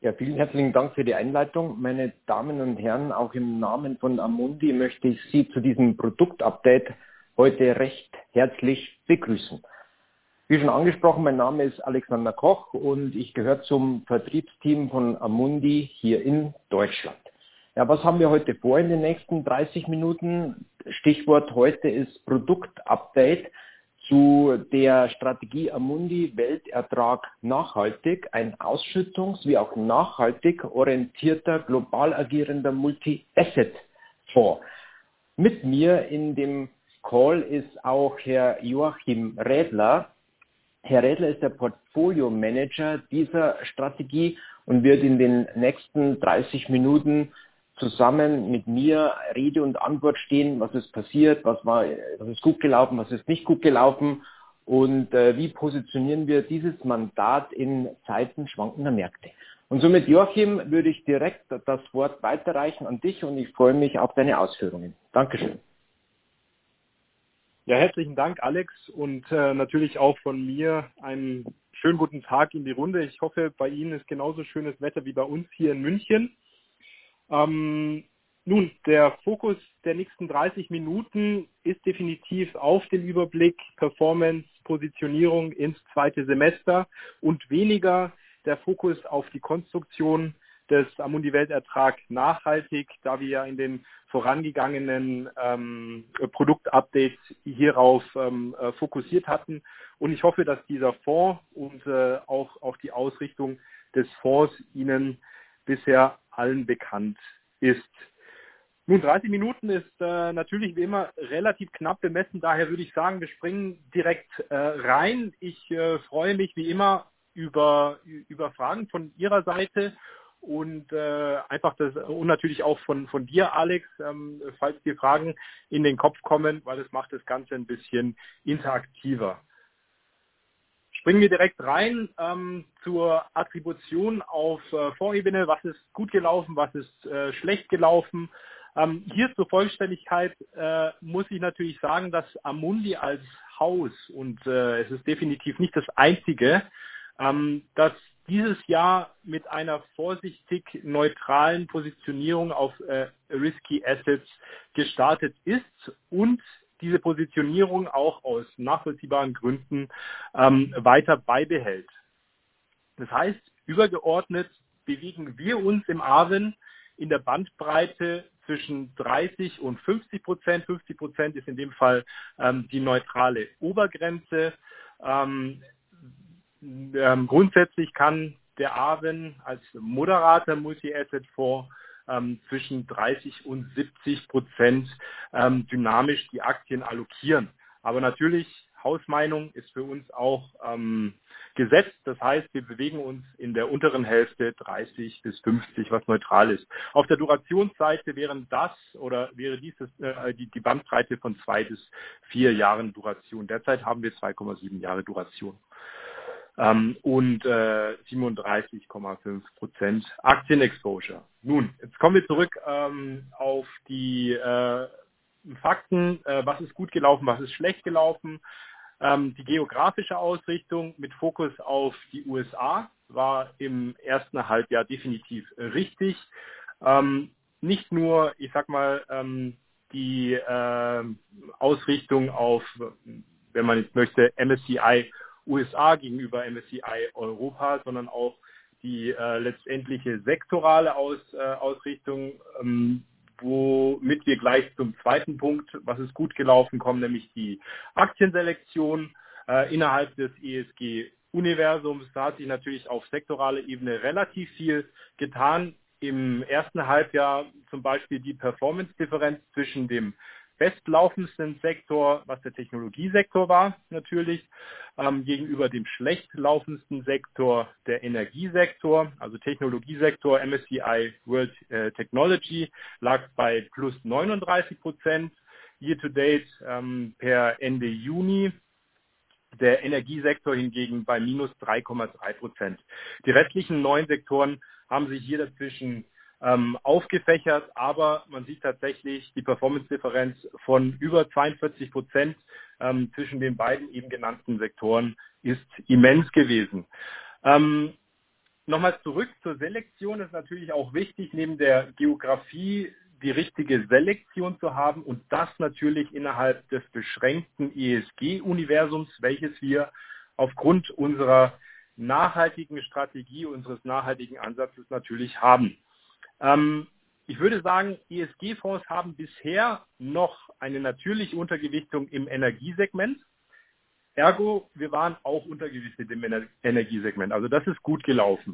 Ja, vielen herzlichen Dank für die Einleitung. Meine Damen und Herren, auch im Namen von Amundi möchte ich Sie zu diesem Produktupdate heute recht herzlich begrüßen. Wie schon angesprochen, mein Name ist Alexander Koch und ich gehöre zum Vertriebsteam von Amundi hier in Deutschland. Ja, was haben wir heute vor in den nächsten 30 Minuten? Stichwort heute ist Produktupdate zu der Strategie Amundi Weltertrag nachhaltig, ein ausschüttungs- wie auch nachhaltig orientierter, global agierender Multi-Asset-Fonds. Mit mir in dem Call ist auch Herr Joachim Rädler. Herr Rädler ist der Portfolio-Manager dieser Strategie und wird in den nächsten 30 Minuten zusammen mit mir Rede und Antwort stehen, was ist passiert, was ist gut gelaufen, was ist nicht gut gelaufen und wie positionieren wir dieses Mandat in Zeiten schwankender Märkte. Und somit, Joachim, würde ich direkt das Wort weiterreichen an dich und ich freue mich auf deine Ausführungen. Dankeschön. Ja, herzlichen Dank, Alex, und natürlich auch von mir einen schönen guten Tag in die Runde. Ich hoffe, bei Ihnen ist genauso schönes Wetter wie bei uns hier in München. Nun, der Fokus der nächsten 30 Minuten ist definitiv auf den Überblick Performance, Positionierung ins zweite Semester und weniger der Fokus auf die Konstruktion des Amundi Weltertrag nachhaltig, da wir ja in den vorangegangenen Produktupdates hierauf fokussiert hatten. Und ich hoffe, dass dieser Fonds und auch die Ausrichtung des Fonds Ihnen bisher allen bekannt ist. Nun, 30 Minuten ist natürlich wie immer relativ knapp bemessen, daher würde ich sagen, wir springen direkt rein. Ich freue mich wie immer über Fragen von Ihrer Seite und und natürlich auch von dir, Alex, falls dir Fragen in den Kopf kommen, weil es macht das Ganze ein bisschen interaktiver. Springen wir direkt rein zur Attribution auf Fondsebene. Was ist gut gelaufen, was ist schlecht gelaufen? Hier zur Vollständigkeit muss ich natürlich sagen, dass Amundi als Haus, und es ist definitiv nicht das einzige, dass dieses Jahr mit einer vorsichtig neutralen Positionierung auf Risky Assets gestartet ist und diese Positionierung auch aus nachvollziehbaren Gründen weiter beibehält. Das heißt, übergeordnet bewegen wir uns im AWIN in der Bandbreite zwischen 30 und 50%. 50% ist in dem Fall die neutrale Obergrenze. Grundsätzlich kann der AWIN als moderater Multi-Asset-Fonds zwischen 30 und 70% dynamisch die Aktien allokieren. Aber natürlich, Hausmeinung ist für uns auch gesetzt. Das heißt, wir bewegen uns in der unteren Hälfte 30 bis 50, was neutral ist. Auf der Durationsseite wäre die Bandbreite von 2 bis 4 Jahren Duration. Derzeit haben wir 2,7 Jahre Duration. Und 37,5% Aktienexposure. Nun, jetzt kommen wir zurück auf die Fakten. Was ist gut gelaufen, was ist schlecht gelaufen? Die geografische Ausrichtung mit Fokus auf die USA war im ersten Halbjahr definitiv richtig. Nicht nur, die Ausrichtung auf, wenn man jetzt möchte, MSCI USA gegenüber MSCI Europa, sondern auch die letztendliche sektorale Ausrichtung, womit wir gleich zum zweiten Punkt, was ist gut gelaufen, kommen, nämlich die Aktienselektion innerhalb des ESG-Universums. Da hat sich natürlich auf sektoraler Ebene relativ viel getan. Im ersten Halbjahr zum Beispiel die Performance-Differenz zwischen dem bestlaufendsten Sektor, was der Technologiesektor war, natürlich, gegenüber dem schlecht laufendsten Sektor, der Energiesektor, also Technologiesektor, MSCI World Technology, lag bei plus 39%, year to date per Ende Juni. Der Energiesektor hingegen bei minus 3,3%. Die restlichen 9 Sektoren haben sich hier dazwischen aufgefächert, aber man sieht tatsächlich die Performance-Differenz von über 42% zwischen den beiden eben genannten Sektoren ist immens gewesen. nochmal zurück zur Selektion. Es ist natürlich auch wichtig, neben der Geografie die richtige Selektion zu haben und das natürlich innerhalb des beschränkten ESG-Universums, welches wir aufgrund unserer nachhaltigen Strategie, unseres nachhaltigen Ansatzes natürlich haben. Ich würde sagen, ESG-Fonds haben bisher noch eine natürliche Untergewichtung im Energiesegment. Ergo, wir waren auch untergewichtet im Energiesegment. Also das ist gut gelaufen.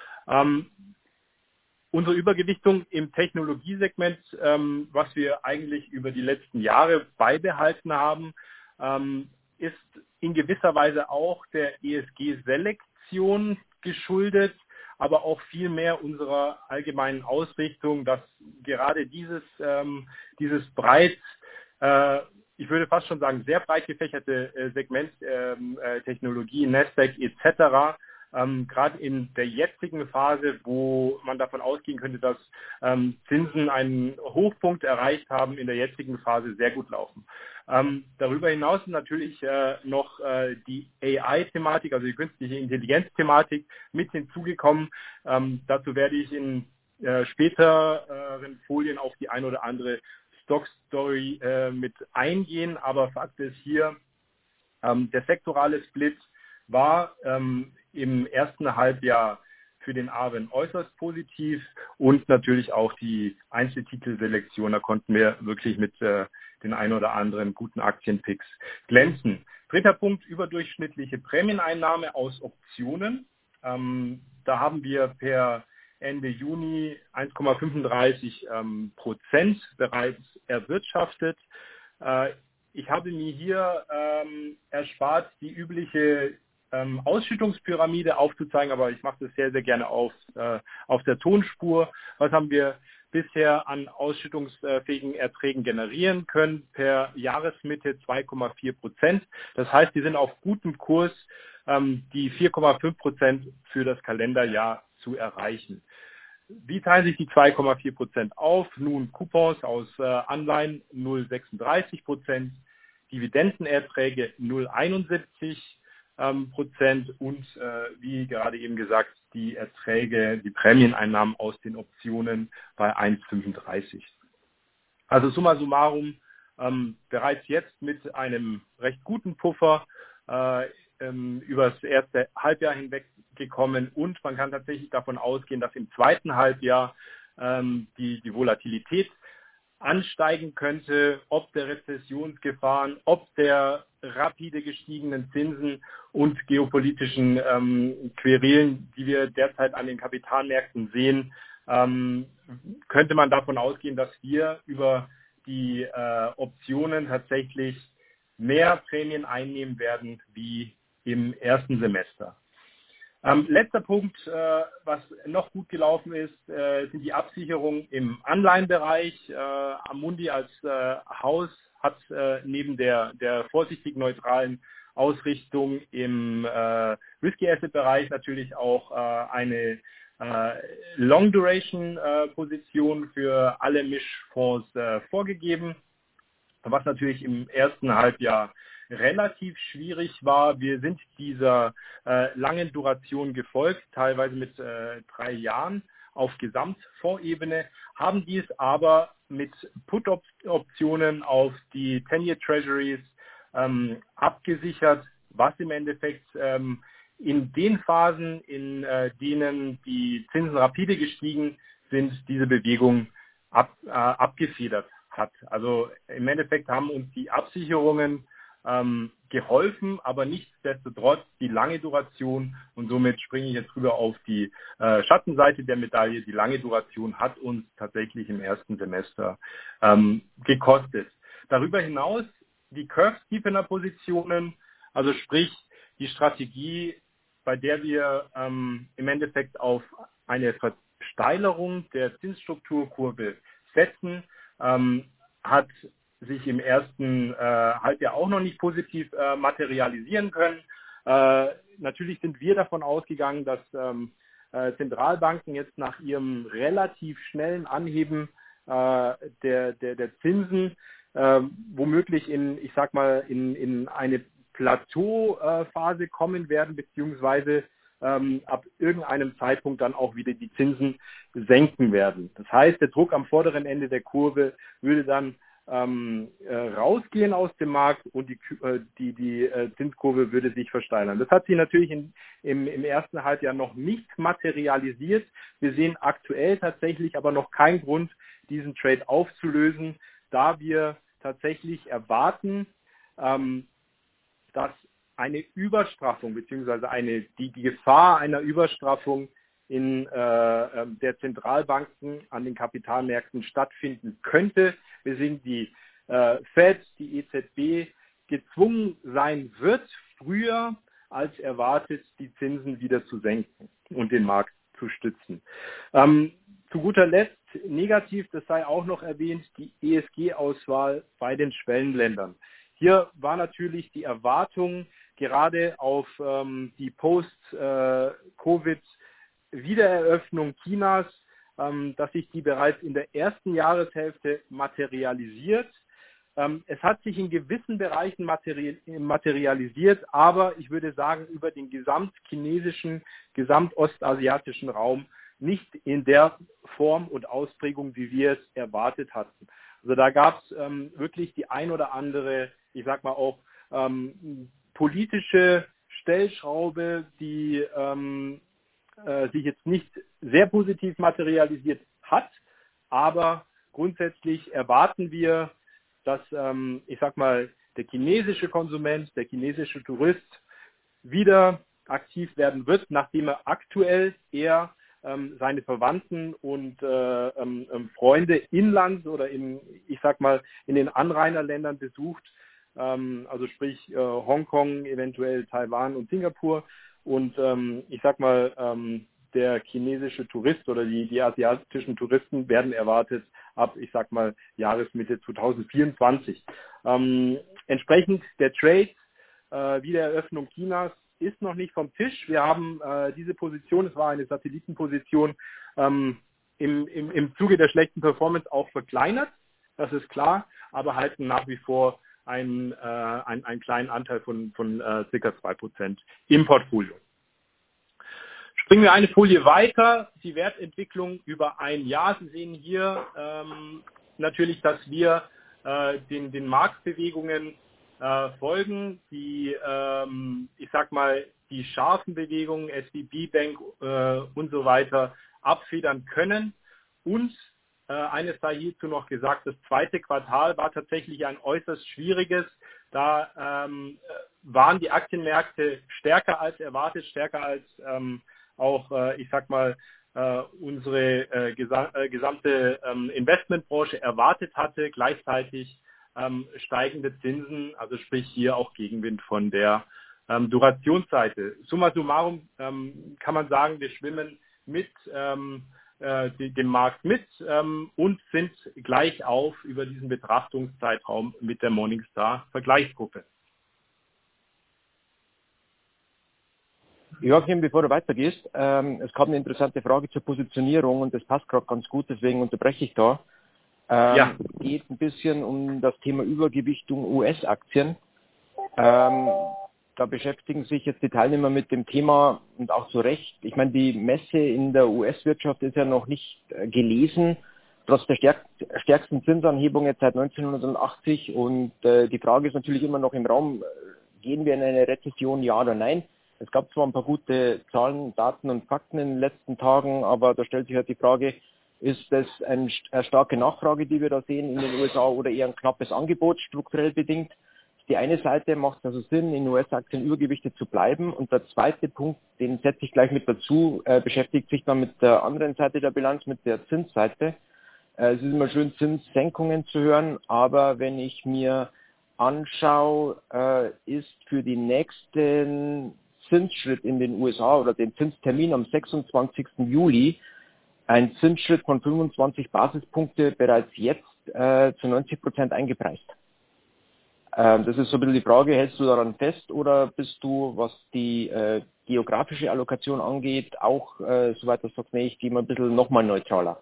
Unsere Übergewichtung im Technologiesegment, was wir eigentlich über die letzten Jahre beibehalten haben, ist in gewisser Weise auch der ESG-Selektion geschuldet, aber auch viel mehr unserer allgemeinen Ausrichtung, dass gerade dieses breit, ich würde fast schon sagen, sehr breit gefächerte Segment Technologie, Nasdaq etc., gerade in der jetzigen Phase, wo man davon ausgehen könnte, dass Zinsen einen Hochpunkt erreicht haben, in der jetzigen Phase sehr gut laufen. Darüber hinaus natürlich noch die AI-Thematik, also die künstliche Intelligenz-Thematik mit hinzugekommen. Dazu werde ich in späteren Folien auf die ein oder andere Stock-Story mit eingehen, aber Fakt ist hier, der sektorale Split war im ersten Halbjahr für den ARWEN äußerst positiv und natürlich auch die Einzeltitelselektion. Da konnten wir wirklich mit den ein oder anderen guten Aktienpicks glänzen. Dritter Punkt, überdurchschnittliche Prämieneinnahme aus Optionen. Da haben wir per Ende Juni 1,35% bereits erwirtschaftet. Ich habe mir hier erspart, die übliche Ausschüttungspyramide aufzuzeigen, aber ich mache das sehr, sehr gerne auf der Tonspur. Was haben wir bisher an ausschüttungsfähigen Erträgen generieren können? Per Jahresmitte 2,4%. Das heißt, die sind auf gutem Kurs, die 4,5% für das Kalenderjahr zu erreichen. Wie teilen sich die 2,4% auf? Nun Coupons aus Anleihen 0,36%, Dividendenerträge 0,71%. Und wie gerade eben gesagt, die Erträge, die Prämieneinnahmen aus den Optionen bei 1,35. Also summa summarum bereits jetzt mit einem recht guten Puffer über das erste Halbjahr hinweg gekommen und man kann tatsächlich davon ausgehen, dass im zweiten Halbjahr die Volatilität ansteigen könnte, ob der Rezessionsgefahren, ob der rapide gestiegenen Zinsen und geopolitischen Querelen, die wir derzeit an den Kapitalmärkten sehen, könnte man davon ausgehen, dass wir über die Optionen tatsächlich mehr Prämien einnehmen werden wie im ersten Semester. Letzter Punkt, was noch gut gelaufen ist, sind die Absicherungen im Anleihenbereich. Amundi als Haus hat neben der vorsichtig neutralen Ausrichtung im Risky Asset Bereich natürlich auch eine Long Duration Position für alle Mischfonds vorgegeben, was natürlich im ersten Halbjahr relativ schwierig war. Wir sind dieser langen Duration gefolgt, teilweise mit 3 Jahren auf Gesamtfondsebene, haben dies aber mit Put-Optionen auf die 10-Year Treasuries abgesichert, was im Endeffekt in den Phasen, in denen die Zinsen rapide gestiegen sind, diese Bewegung abgefedert hat. Also im Endeffekt haben uns die Absicherungen geholfen, aber nichtsdestotrotz die lange Duration und somit springe ich jetzt rüber auf die Schattenseite der Medaille. Die lange Duration hat uns tatsächlich im ersten Semester gekostet. Darüber hinaus die Curve-Steepener-Positionen, also sprich die Strategie, bei der wir im Endeffekt auf eine Versteilerung der Zinsstrukturkurve setzen, hat sich im ersten Halbjahr auch noch nicht positiv materialisieren können. Natürlich sind wir davon ausgegangen, dass Zentralbanken jetzt nach ihrem relativ schnellen Anheben der Zinsen womöglich in eine Plateauphase kommen werden, beziehungsweise ab irgendeinem Zeitpunkt dann auch wieder die Zinsen senken werden. Das heißt, der Druck am vorderen Ende der Kurve würde dann rausgehen aus dem Markt und die Zinskurve würde sich versteilern. Das hat sich natürlich im ersten Halbjahr noch nicht materialisiert. Wir sehen aktuell tatsächlich aber noch keinen Grund, diesen Trade aufzulösen, da wir tatsächlich erwarten, dass eine Überstraffung bzw. die Gefahr einer Überstraffung in der Zentralbanken an den Kapitalmärkten stattfinden könnte, weswegen die Fed, die EZB gezwungen sein wird, früher als erwartet die Zinsen wieder zu senken und den Markt zu stützen. Zu guter Letzt negativ, das sei auch noch erwähnt, die ESG-Auswahl bei den Schwellenländern. Hier war natürlich die Erwartung gerade auf die Post-Covid-Wiedereröffnung Chinas, dass sich die bereits in der ersten Jahreshälfte materialisiert. Es hat sich in gewissen Bereichen materialisiert, aber ich würde sagen, über den gesamtchinesischen, gesamtostasiatischen Raum nicht in der Form und Ausprägung, wie wir es erwartet hatten. Also da gab es wirklich die ein oder andere, ich sag mal auch politische Stellschraube, die sich jetzt nicht sehr positiv materialisiert hat, aber grundsätzlich erwarten wir, dass, ich sag mal, der chinesische Konsument, der chinesische Tourist wieder aktiv werden wird, nachdem er aktuell eher seine Verwandten und Freunde inlands oder in den Anrainerländern besucht, also sprich Hongkong, eventuell Taiwan und Singapur. Und der chinesische Tourist oder die asiatischen Touristen werden erwartet ab, Jahresmitte 2024. Entsprechend der Trade, Wiedereröffnung Chinas, ist noch nicht vom Tisch. Wir haben diese Position, es war eine Satellitenposition, im Zuge der schlechten Performance auch verkleinert, das ist klar, aber halten nach wie vor einen kleinen Anteil von ca. 2% im Portfolio. Springen wir eine Folie weiter, die Wertentwicklung über ein Jahr. Sie sehen hier natürlich, dass wir den Marktbewegungen folgen, die die scharfen Bewegungen, SVB Bank und so weiter abfedern können. Und eines sei hierzu noch gesagt, das zweite Quartal war tatsächlich ein äußerst schwieriges. Da waren die Aktienmärkte stärker als erwartet, stärker als unsere gesamte Investmentbranche erwartet hatte. Gleichzeitig steigende Zinsen, also sprich hier auch Gegenwind von der Durationsseite. Summa summarum kann man sagen, wir schwimmen mit dem Markt mit und sind gleich auf über diesen Betrachtungszeitraum mit der Morningstar-Vergleichsgruppe. Joachim, bevor du weitergehst, es kam eine interessante Frage zur Positionierung und das passt gerade ganz gut, deswegen unterbreche ich da. Geht ein bisschen um das Thema Übergewichtung US-Aktien. Da beschäftigen sich jetzt die Teilnehmer mit dem Thema und auch zu Recht. Ich meine, die Messe in der US-Wirtschaft ist ja noch nicht gelesen, trotz der stärksten Zinsanhebung jetzt seit 1980. Und die Frage ist natürlich immer noch im Raum, gehen wir in eine Rezession, ja oder nein? Es gab zwar ein paar gute Zahlen, Daten und Fakten in den letzten Tagen, aber da stellt sich halt die Frage, ist das eine starke Nachfrage, die wir da sehen in den USA oder eher ein knappes Angebot, strukturell bedingt? Die eine Seite macht also Sinn, in US-Aktien übergewichtet zu bleiben. Und der zweite Punkt, den setze ich gleich mit dazu, beschäftigt sich dann mit der anderen Seite der Bilanz, mit der Zinsseite. Es ist immer schön, Zinssenkungen zu hören, aber wenn ich mir anschaue, ist für die nächsten Zinsschritt in den USA oder den Zinstermin am 26. Juli ein Zinsschritt von 25 Basispunkte bereits jetzt zu 90% eingepreist. Das ist so ein bisschen die Frage, hältst du daran fest oder bist du, was die geografische Allokation angeht, auch soweit du sagst, nee, ich gehe mal ein bisschen nochmal neutraler?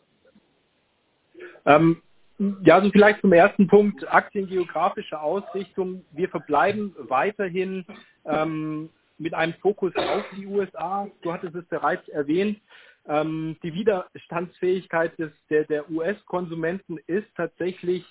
Also vielleicht zum ersten Punkt, aktiengeografische Ausrichtung. Wir verbleiben weiterhin mit einem Fokus auf die USA. Du hattest es bereits erwähnt. Die Widerstandsfähigkeit der US-Konsumenten ist tatsächlich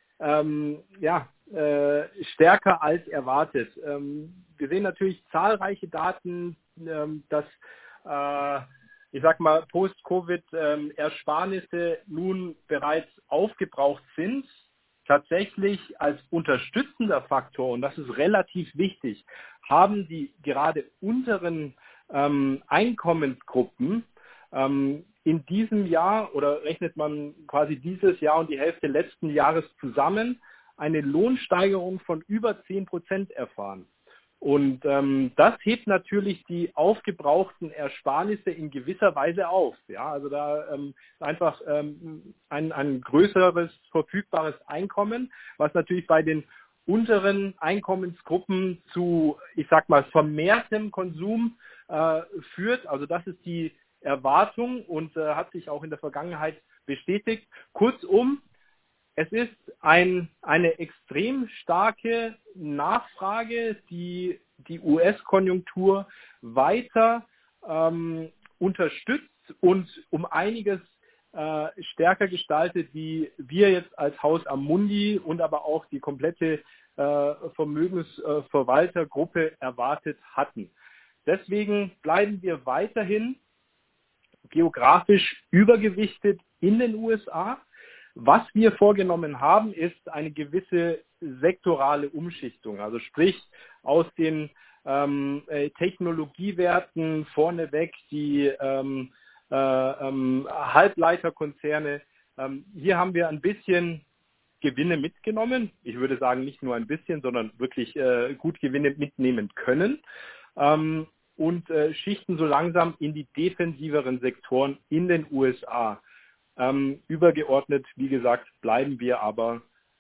stärker als erwartet. Wir sehen natürlich zahlreiche Daten, dass ich sag mal, Post-Covid Ersparnisse nun bereits aufgebraucht sind. Tatsächlich als unterstützender Faktor, und das ist relativ wichtig, haben die gerade unteren Einkommensgruppen in diesem Jahr, oder rechnet man quasi dieses Jahr und die Hälfte letzten Jahres zusammen, eine Lohnsteigerung von über 10% erfahren. Und das hebt natürlich die aufgebrauchten Ersparnisse in gewisser Weise auf. Ja, also da ist einfach ein größeres verfügbares Einkommen, was natürlich bei den unteren Einkommensgruppen zu, ich sag mal, vermehrtem Konsum führt. Also das ist die Erwartung und hat sich auch in der Vergangenheit bestätigt. Kurzum, es ist eine extrem starke Nachfrage, die die US-Konjunktur weiter unterstützt und um einiges stärker gestaltet, wie wir jetzt als Haus Amundi und aber auch die komplette Vermögensverwaltergruppe erwartet hatten. Deswegen bleiben wir weiterhin geografisch übergewichtet in den USA. Was wir vorgenommen haben, ist eine gewisse sektorale Umschichtung. Also sprich aus den Technologiewerten vorneweg die Halbleiterkonzerne. Hier haben wir ein bisschen Gewinne mitgenommen. Ich würde sagen, nicht nur ein bisschen, sondern wirklich gut Gewinne mitnehmen können. Und schichten so langsam in die defensiveren Sektoren in den USA. Übergeordnet, wie gesagt, bleiben wir aber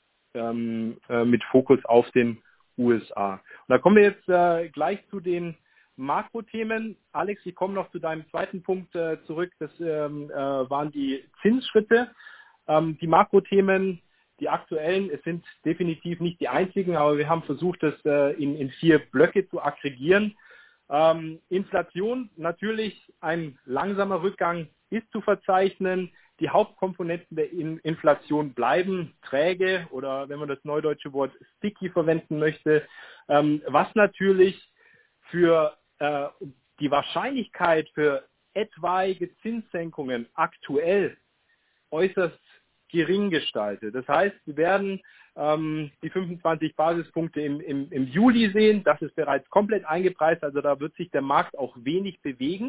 mit Fokus auf den USA. Und da kommen wir jetzt gleich zu den Makrothemen. Alex, ich komme noch zu deinem zweiten Punkt zurück. Das waren die Zinsschritte. Die Makrothemen, die aktuellen, es sind definitiv nicht die einzigen, aber wir haben versucht, das in 4 Blöcke zu aggregieren. Inflation, natürlich ein langsamer Rückgang ist zu verzeichnen. Die Hauptkomponenten der Inflation bleiben träge oder wenn man das neudeutsche Wort sticky verwenden möchte, was natürlich für die Wahrscheinlichkeit für etwaige Zinssenkungen aktuell äußerst gering gestaltet. Das heißt, wir werden die 25 Basispunkte im Juli sehen. Das ist bereits komplett eingepreist, also da wird sich der Markt auch wenig bewegen.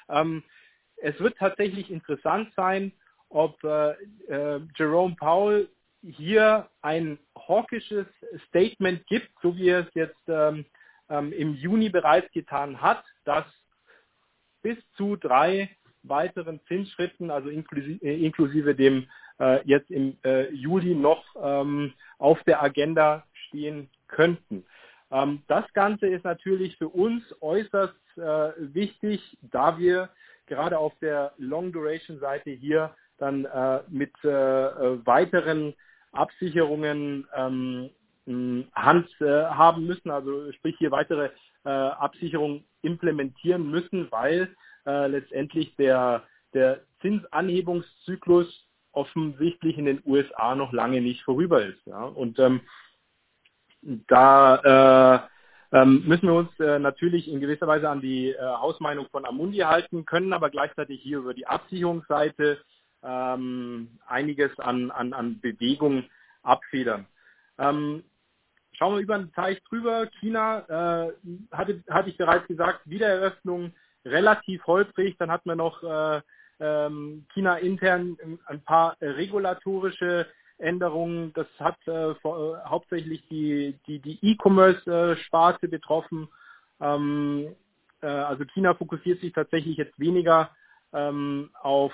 Es wird tatsächlich interessant sein, ob Jerome Powell hier ein hawkisches Statement gibt, so wie er es jetzt im Juni bereits getan hat, dass bis zu 3 weiteren Zinsschritten, also inklusive dem jetzt im Juli noch auf der Agenda stehen könnten. Das Ganze ist natürlich für uns äußerst wichtig, da wir gerade auf der Long-Duration-Seite hier dann mit weiteren Absicherungen Hand haben müssen, also sprich hier weitere Absicherungen implementieren müssen, weil letztendlich der Zinsanhebungszyklus offensichtlich in den USA noch lange nicht vorüber ist. Ja? Und da müssen wir uns natürlich in gewisser Weise an die Hausmeinung von Amundi halten, können aber gleichzeitig hier über die Absicherungsseite einiges an Bewegung abfedern. Schauen wir über den Teich drüber. China hatte ich bereits gesagt, Wiedereröffnung relativ holprig. Dann hatten wir noch China intern ein paar regulatorische Änderungen. Das hat hauptsächlich die E-Commerce-Sparte betroffen. Also China fokussiert sich tatsächlich jetzt weniger auf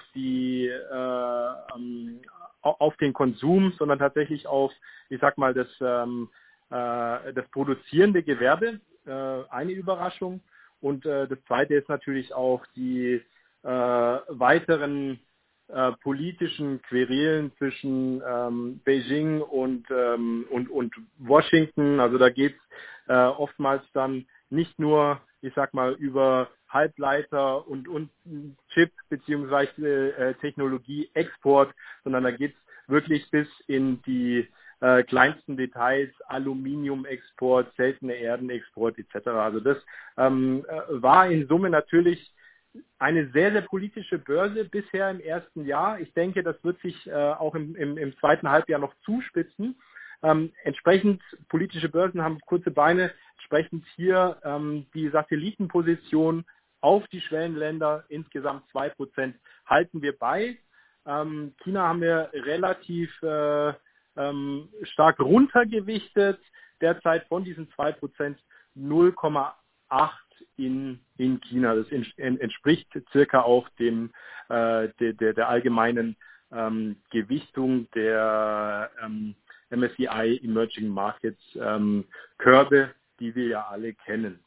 den Konsum, sondern tatsächlich auf, ich sag mal, das produzierende Gewerbe. Eine Überraschung. Und das zweite ist natürlich auch die weiteren politischen Querelen zwischen Beijing und Washington. Also da geht es oftmals dann nicht nur ich sag mal, über Halbleiter und Chip beziehungsweise Technologie-Export, sondern da geht's wirklich bis in die kleinsten Details, Aluminium-Export, seltene Erden-Export etc. Also das war in Summe natürlich eine sehr, sehr politische Börse bisher im ersten Jahr. Ich denke, das wird sich auch im zweiten Halbjahr noch zuspitzen. Entsprechend, politische Börsen haben kurze Beine, entsprechend hier die Satellitenposition auf die Schwellenländer, insgesamt 2% halten wir bei. China haben wir relativ stark runtergewichtet, derzeit von diesen 2% 0,8 in China. Das entspricht circa auch dem der allgemeinen Gewichtung der MSCI Emerging Markets Körbe, die wir ja alle kennen.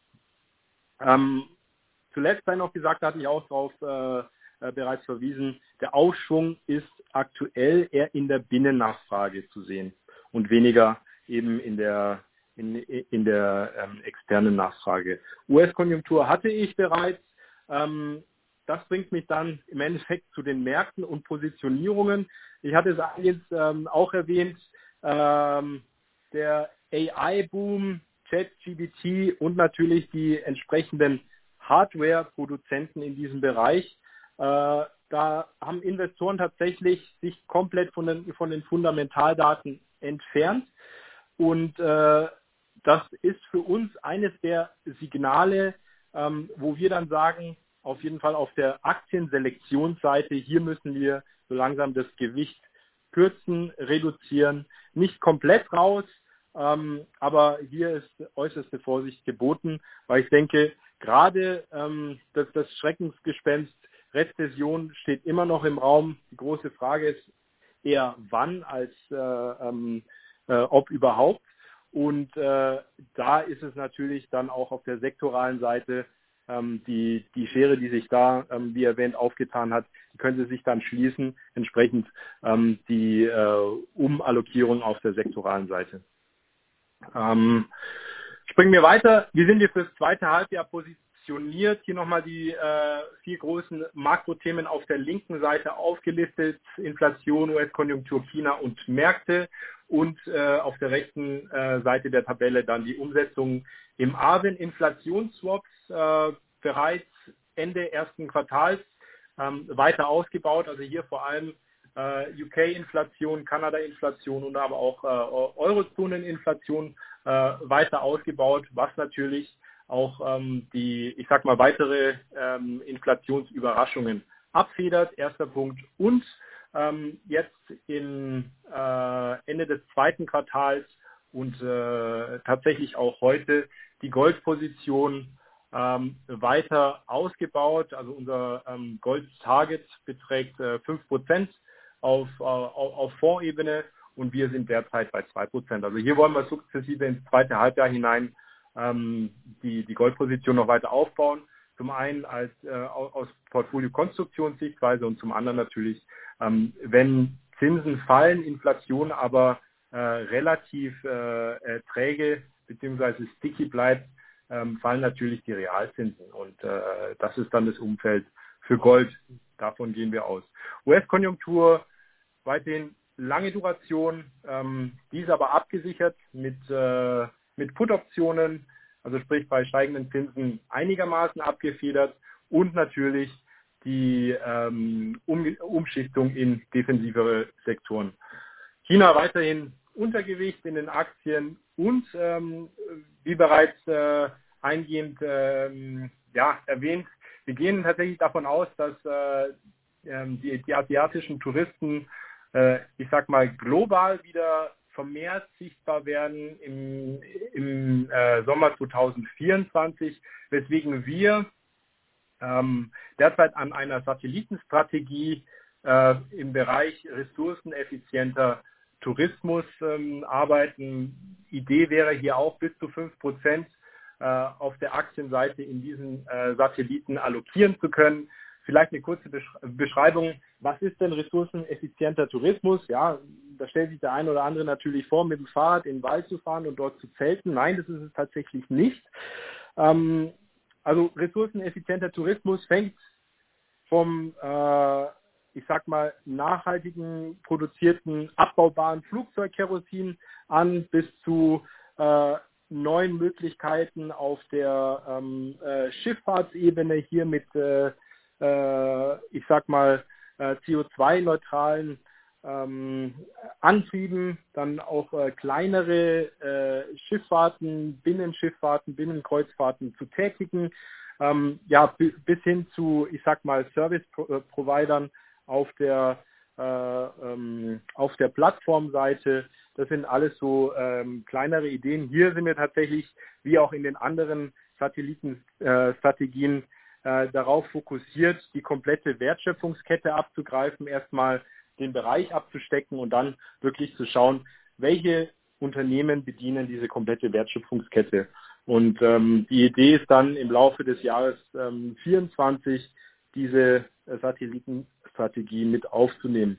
Zuletzt sei noch gesagt, da hatte ich auch darauf bereits verwiesen, der Aufschwung ist aktuell eher in der Binnennachfrage zu sehen und weniger eben in der externen Nachfrage. US-Konjunktur hatte ich bereits. Das bringt mich dann im Endeffekt zu den Märkten und Positionierungen. Ich hatte es jetzt auch erwähnt, der AI-Boom, ChatGPT und natürlich die entsprechenden Hardware-Produzenten in diesem Bereich. Da haben Investoren tatsächlich sich komplett von den Fundamentaldaten entfernt. Und das ist für uns eines der Signale, wo wir dann sagen, auf jeden Fall auf der Aktienselektionsseite, hier müssen wir so langsam das Gewicht kürzen, reduzieren, nicht komplett raus, aber hier ist äußerste Vorsicht geboten, weil ich denke, gerade das Schreckensgespenst Rezession steht immer noch im Raum. Die große Frage ist eher wann als ob überhaupt. Und da ist es natürlich dann auch auf der sektoralen Seite die Schere, die sich da, wie erwähnt, aufgetan hat, die könnte sich dann schließen, entsprechend die Umallokierung auf der sektoralen Seite. Springen wir weiter. Wie sind wir fürs zweite Halbjahr positioniert? Hier nochmal die 4 großen Makrothemen auf der linken Seite aufgelistet. Inflation, US-Konjunktur, China und Märkte. Und auf der rechten Seite der Tabelle dann die Umsetzung im Asien. Inflationsswaps bereits Ende ersten Quartals weiter ausgebaut. Also hier vor allem UK-Inflation, Kanada-Inflation und aber auch Eurozonen-Inflation weiter ausgebaut, was natürlich auch die, ich sag mal, weitere Inflationsüberraschungen abfedert. Erster Punkt. Und jetzt im Ende des zweiten Quartals und tatsächlich auch heute die Goldposition weiter ausgebaut. Also unser Gold-Target beträgt 5% auf Fondsebene und wir sind derzeit bei 2%. Also hier wollen wir sukzessive ins zweite Halbjahr hinein die Goldposition noch weiter aufbauen. Zum einen aus Portfolio-Konstruktionssichtweise und zum anderen natürlich, wenn Zinsen fallen, Inflation aber relativ träge bzw. sticky bleibt, fallen natürlich die Realzinsen und das ist dann das Umfeld für Gold. Davon gehen wir aus. US-Konjunktur weiterhin lange Duration, dies aber abgesichert mit Put-Optionen, also sprich bei steigenden Zinsen einigermaßen abgefedert und natürlich die Umschichtung in defensivere Sektoren. China weiterhin Untergewicht in den Aktien und wie bereits eingehend erwähnt, wir gehen tatsächlich davon aus, dass die asiatischen Touristen, ich sag mal, global wieder vermehrt sichtbar werden im Sommer 2024, weswegen wir derzeit an einer Satellitenstrategie im Bereich ressourceneffizienter Tourismus arbeiten. Idee wäre hier auch bis zu 5% auf der Aktienseite in diesen Satelliten allokieren zu können. Vielleicht eine kurze Beschreibung. Was ist denn ressourceneffizienter Tourismus? Ja, da stellt sich der eine oder andere natürlich vor, mit dem Fahrrad in den Wald zu fahren und dort zu zelten. Nein, das ist es tatsächlich nicht. Also ressourceneffizienter Tourismus fängt vom, ich sag mal, nachhaltigen produzierten abbaubaren Flugzeugkerosin an bis zu neuen Möglichkeiten auf der Schifffahrtsebene hier mit, ich sag mal, CO2-neutralen Antrieben, dann auch kleinere Schifffahrten, Binnenschifffahrten, Binnenkreuzfahrten zu tätigen, bis hin zu, ich sag mal, Service-Providern auf der Plattformseite. Das sind alles so kleinere Ideen. Hier sind wir tatsächlich, wie auch in den anderen Satellitenstrategien, darauf fokussiert, die komplette Wertschöpfungskette abzugreifen, erstmal den Bereich abzustecken und dann wirklich zu schauen, welche Unternehmen bedienen diese komplette Wertschöpfungskette. Und die Idee ist dann im Laufe des Jahres 2024 diese Satellitenstrategie mit aufzunehmen.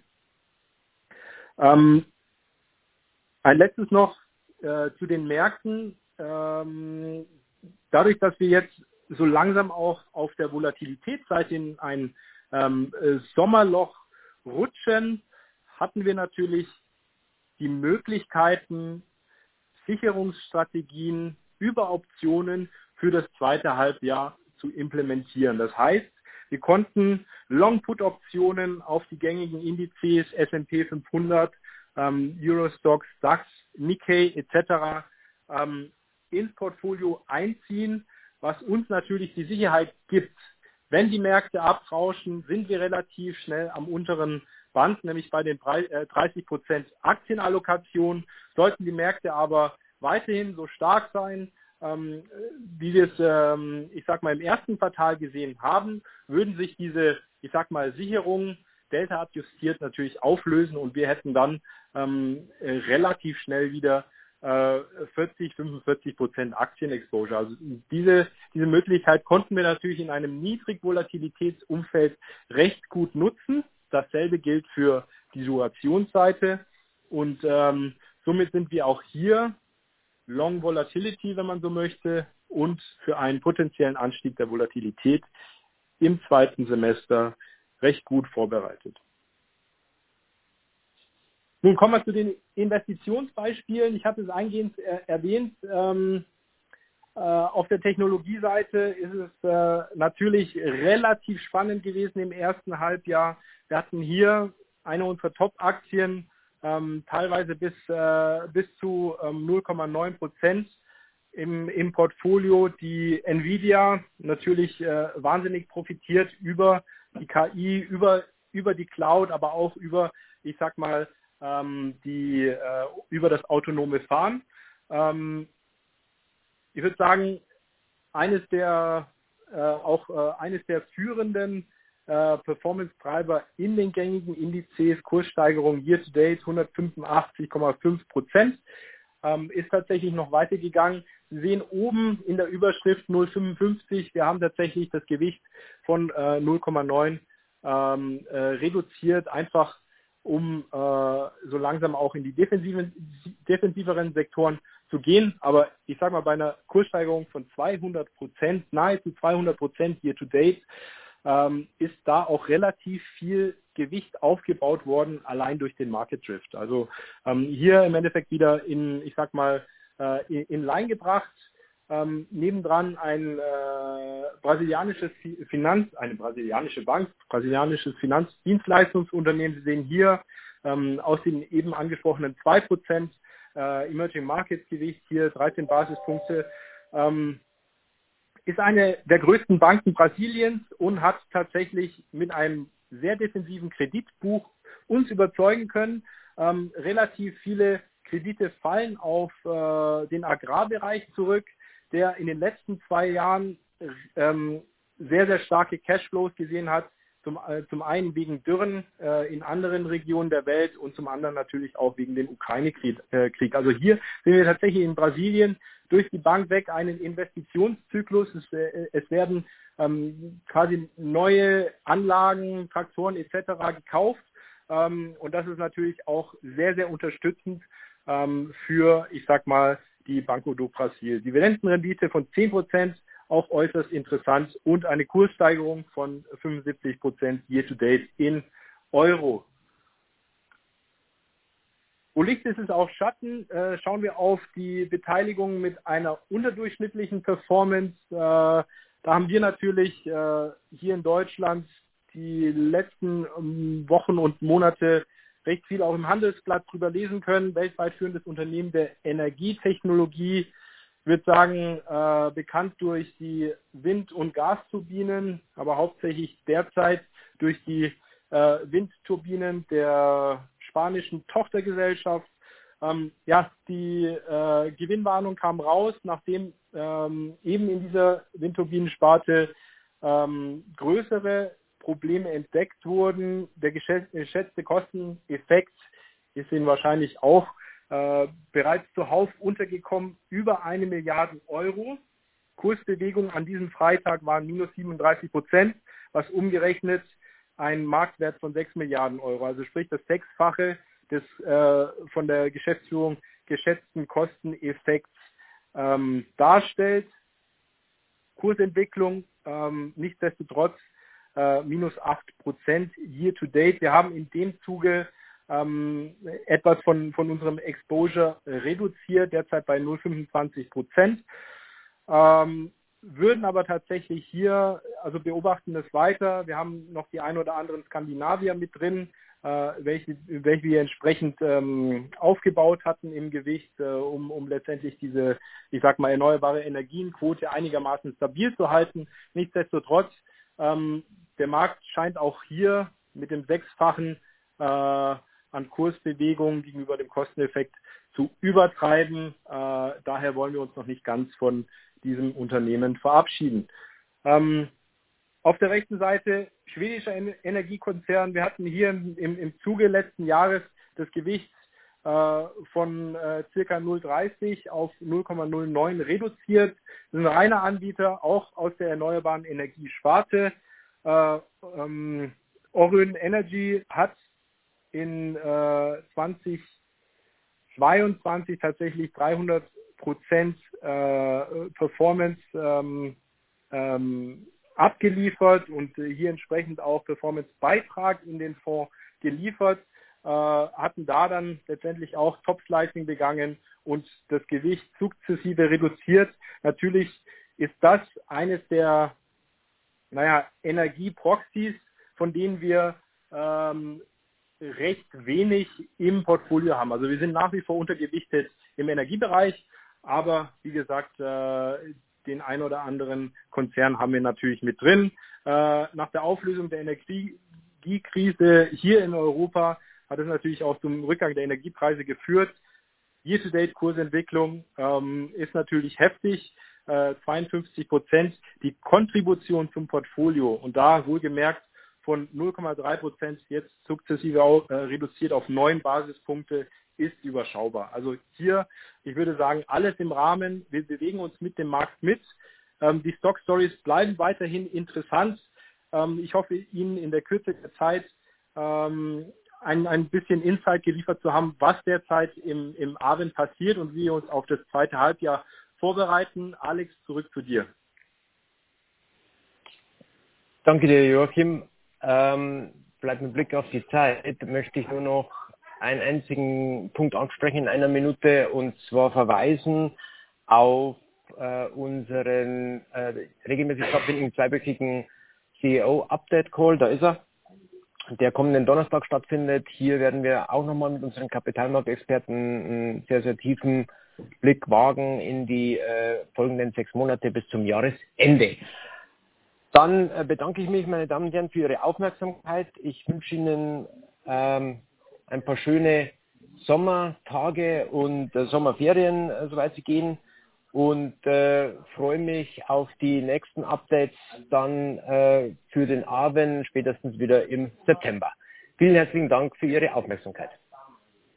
Ein letztes noch zu den Märkten. Dadurch, dass wir jetzt so langsam auch auf der Volatilitätsseite in ein Sommerloch rutschen, hatten wir natürlich die Möglichkeiten, Sicherungsstrategien über Optionen für das zweite Halbjahr zu implementieren. Das heißt, wir konnten Long-Put-Optionen auf die gängigen Indizes S&P 500, Eurostoxx, DAX, Nikkei etc. Ins Portfolio einziehen, was uns natürlich die Sicherheit gibt. Wenn die Märkte abrauschen, sind wir relativ schnell am unteren Band, nämlich bei den 30% Aktienallokation. Sollten die Märkte aber weiterhin so stark sein, wie wir es, ich sag mal, im ersten Quartal gesehen haben, würden sich diese, ich sag mal, Sicherungen Delta adjustiert natürlich auflösen und wir hätten dann relativ schnell wieder 40-45% Aktienexposure. Also diese Möglichkeit konnten wir natürlich in einem Niedrigvolatilitätsumfeld recht gut nutzen. Dasselbe gilt für die Durationsseite und somit sind wir auch hier Long Volatility, wenn man so möchte, und für einen potenziellen Anstieg der Volatilität im zweiten Semester recht gut vorbereitet. Nun kommen wir zu den Investitionsbeispielen. Ich hatte es eingehend erwähnt. Auf der Technologieseite ist es natürlich relativ spannend gewesen im ersten Halbjahr. Wir hatten hier eine unserer Top-Aktien, teilweise bis zu 0,9% im Portfolio. Die Nvidia natürlich wahnsinnig profitiert über die KI, über die Cloud, aber auch über, ich sag mal, über das autonome Fahren. Ich würde sagen, eines der führenden Performance-Treiber in den gängigen Indizes, Kurssteigerung year-to-date 185,5%, ist tatsächlich noch weitergegangen. Sie sehen oben in der Überschrift 0,55. Wir haben tatsächlich das Gewicht von 0,9 reduziert, einfach um so langsam auch in die defensiveren Sektoren zu gehen. Aber ich sage mal, bei einer Kurssteigerung von 200%, nahezu 200% year-to-date, ist da auch relativ viel Gewicht aufgebaut worden, allein durch den Market Drift. Also hier im Endeffekt wieder in Line gebracht. Nebendran eine brasilianische Bank, brasilianisches Finanzdienstleistungsunternehmen. Sie sehen hier aus den eben angesprochenen 2% Emerging Markets Gewicht, hier 13 Basispunkte, ist eine der größten Banken Brasiliens und hat tatsächlich mit einem sehr defensiven Kreditbuch uns überzeugen können. Relativ viele Kredite fallen auf den Agrarbereich zurück, der in den letzten 2 Jahren sehr, sehr starke Cashflows gesehen hat. Zum einen wegen Dürren in anderen Regionen der Welt und zum anderen natürlich auch wegen dem Ukraine-Krieg. Also hier sehen wir tatsächlich in Brasilien durch die Bank weg einen Investitionszyklus. Es werden quasi neue Anlagen, Traktoren etc. gekauft. Und das ist natürlich auch sehr, sehr unterstützend für, ich sag mal, die Banco do Brasil. Dividendenrendite von 10% auch äußerst interessant und eine Kurssteigerung von 75% year-to-date in Euro. Wo Licht ist, ist auch Schatten. Schauen wir auf die Beteiligung mit einer unterdurchschnittlichen Performance. Da haben wir natürlich hier in Deutschland die letzten Wochen und Monate recht viel auch im Handelsblatt drüber lesen können. Weltweit führendes Unternehmen der Energietechnologie, ich würde sagen, bekannt durch die Wind- und Gasturbinen, aber hauptsächlich derzeit durch die Windturbinen der spanischen Tochtergesellschaft. Die Gewinnwarnung kam raus, nachdem eben in dieser Windturbinensparte größere Probleme entdeckt wurden. Der geschätzte Kosteneffekt ist Ihnen wahrscheinlich auch bereits zuhauf untergekommen, über 1 Milliarde Euro. Kursbewegung an diesem Freitag waren minus 37%, was umgerechnet ein Marktwert von 6 Milliarden Euro, also sprich das Sechsfache des von der Geschäftsführung geschätzten Kosteneffekts darstellt. Kursentwicklung nichtsdestotrotz minus 8% year to date. Wir haben in dem Zuge etwas von unserem Exposure reduziert, derzeit bei 0,25%. Würden aber tatsächlich hier, also beobachten es weiter. Wir haben noch die ein oder anderen Skandinavier mit drin, welche wir entsprechend aufgebaut hatten im Gewicht, um letztendlich diese, ich sag mal, erneuerbare Energienquote einigermaßen stabil zu halten. Nichtsdestotrotz, der Markt scheint auch hier mit dem Sechsfachen an Kursbewegungen gegenüber dem Kosteneffekt zu übertreiben. Daher wollen wir uns noch nicht ganz von diesem Unternehmen verabschieden. Auf der rechten Seite schwedischer Energiekonzern. Wir hatten hier im Zuge letzten Jahres das Gewicht von circa 0,30 auf 0,09 reduziert. Das ist ein reiner Anbieter, auch aus der erneuerbaren Energiesparte. Orhön Energy hat in 2022 tatsächlich 300% Performance abgeliefert und hier entsprechend auch Performance-Beitrag in den Fonds geliefert, hatten da dann letztendlich auch Top-Slicing begangen und das Gewicht sukzessive reduziert. Natürlich ist das eines der Energieproxys, von denen wir recht wenig im Portfolio haben. Also wir sind nach wie vor untergewichtet im Energiebereich, aber wie gesagt, den ein oder anderen Konzern haben wir natürlich mit drin. Nach der Auflösung der Energiekrise hier in Europa hat es natürlich auch zum Rückgang der Energiepreise geführt. Year-to-date-Kursentwicklung ist natürlich heftig, 52%. Die Kontribution zum Portfolio und da wohlgemerkt von 0,3% jetzt sukzessive auch, reduziert auf 9 Basispunkte ist überschaubar. Also hier, ich würde sagen, alles im Rahmen. Wir bewegen uns mit dem Markt mit. Die Stock Stories bleiben weiterhin interessant. Ich hoffe, Ihnen in der Kürze der Zeit ein bisschen Insight geliefert zu haben, was derzeit im Abend passiert und wie wir uns auf das zweite Halbjahr vorbereiten. Alex, zurück zu dir. Danke dir, Joachim. Bleibt mit Blick auf die Zeit, möchte ich nur noch einen einzigen Punkt ansprechen in einer Minute und zwar verweisen auf unseren regelmäßig stattfindenden zweiwöchigen CEO-Update-Call. Da ist er, der kommenden Donnerstag stattfindet. Hier werden wir auch nochmal mit unseren Kapitalmarktexperten einen sehr, sehr tiefen Blick wagen in die folgenden 6 Monate bis zum Jahresende. Dann bedanke ich mich, meine Damen und Herren, für Ihre Aufmerksamkeit. Ich wünsche Ihnen ein paar schöne Sommertage und Sommerferien, soweit sie gehen. Und freue mich auf die nächsten Updates dann für den Abend, spätestens wieder im September. Vielen herzlichen Dank für Ihre Aufmerksamkeit.